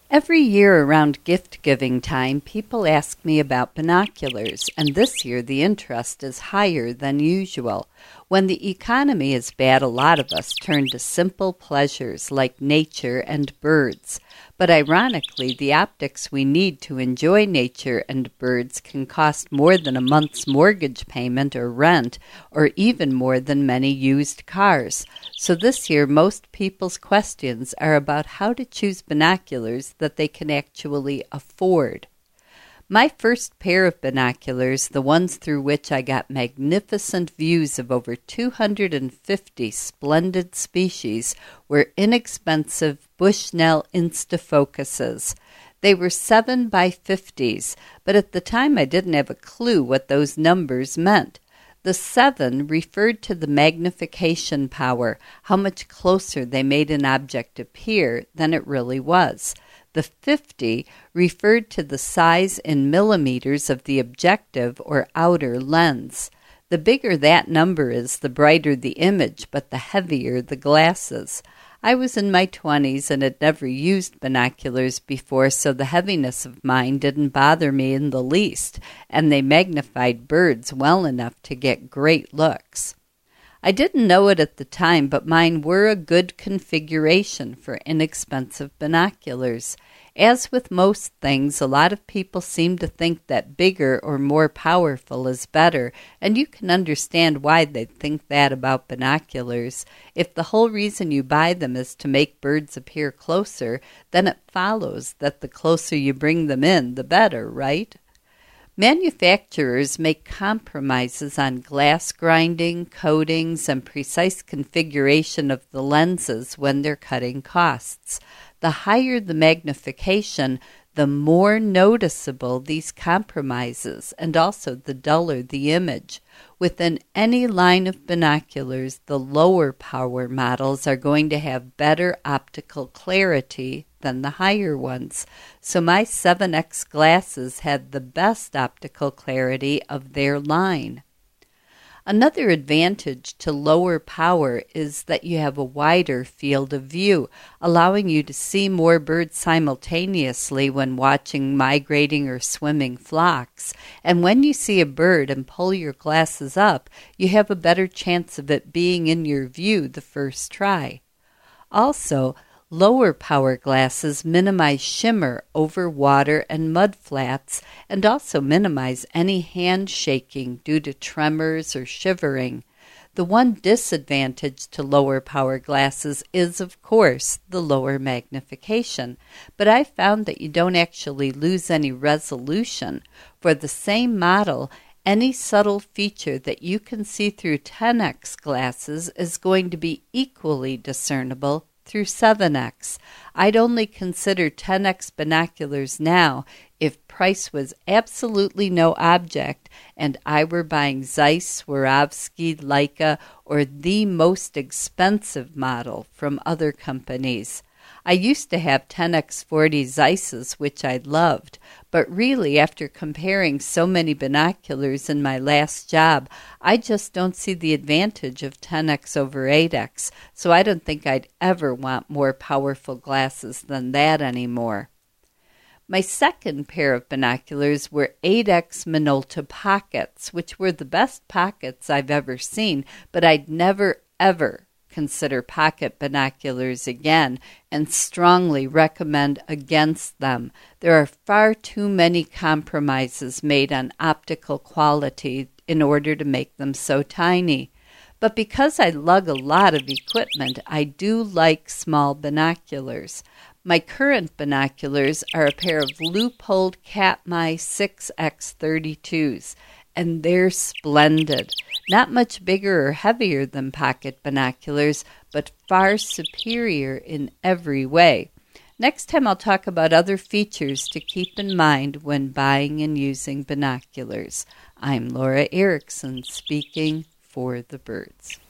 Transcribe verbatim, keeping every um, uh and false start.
Every year around gift-giving time, people ask me about binoculars, and this year the interest is higher than usual. When the economy is bad, a lot of us turn to simple pleasures like nature and birds. But ironically, the optics we need to enjoy nature and birds can cost more than a month's mortgage payment or rent, or even more than many used cars. So this year, most people's questions are about how to choose binoculars that they can actually afford. My first pair of binoculars, the ones through which I got magnificent views of over two hundred fifty splendid species, were inexpensive Bushnell Instafocuses. They were seven by fifties, but at the time I didn't have a clue what those numbers meant. The seven referred to the magnification power, how much closer they made an object appear than it really was. The fifty referred to the size in millimeters of the objective or outer lens. The bigger that number is, the brighter the image, but the heavier the glasses. I was in my twenties and had never used binoculars before, so the heaviness of mine didn't bother me in the least, and they magnified birds well enough to get great looks. I didn't know it at the time, but mine were a good configuration for inexpensive binoculars. As with most things, a lot of people seem to think that bigger or more powerful is better, and you can understand why they think that about binoculars. If the whole reason you buy them is to make birds appear closer, then it follows that the closer you bring them in, the better, right? Manufacturers make compromises on glass grinding, coatings, and precise configuration of the lenses when they're cutting costs. The higher the magnification, the more noticeable these compromises, and also the duller the image. Within any line of binoculars, the lower power models are going to have better optical clarity than the higher ones. So my seven X glasses had the best optical clarity of their line. Another advantage to lower power is that you have a wider field of view, allowing you to see more birds simultaneously when watching migrating or swimming flocks. And when you see a bird and pull your glasses up, you have a better chance of it being in your view the first try. Also, lower power glasses minimize shimmer over water and mud flats, and also minimize any hand shaking due to tremors or shivering. The one disadvantage to lower power glasses is, of course, the lower magnification, but I found that you don't actually lose any resolution. For the same model, any subtle feature that you can see through ten X glasses is going to be equally discernible through seven X. I'd only consider ten X binoculars now if price was absolutely no object and I were buying Zeiss, Swarovski, Leica, or the most expensive model from other companies. I used to have ten X forty Zeisses, which I loved, but really after comparing so many binoculars in my last job, I just don't see the advantage of ten X over eight X, so I don't think I'd ever want more powerful glasses than that anymore. My second pair of binoculars were eight X Minolta Pockets, which were the best pockets I've ever seen, but I'd never, ever consider pocket binoculars again and strongly recommend against them. There are far too many compromises made on optical quality in order to make them so tiny. But because I lug a lot of equipment, I do like small binoculars. My current binoculars are a pair of Leupold Katmai six X thirty-twos, and they're splendid. Not much bigger or heavier than pocket binoculars, but far superior in every way. Next time I'll talk about other features to keep in mind when buying and using binoculars. I'm Laura Erickson, speaking for the birds.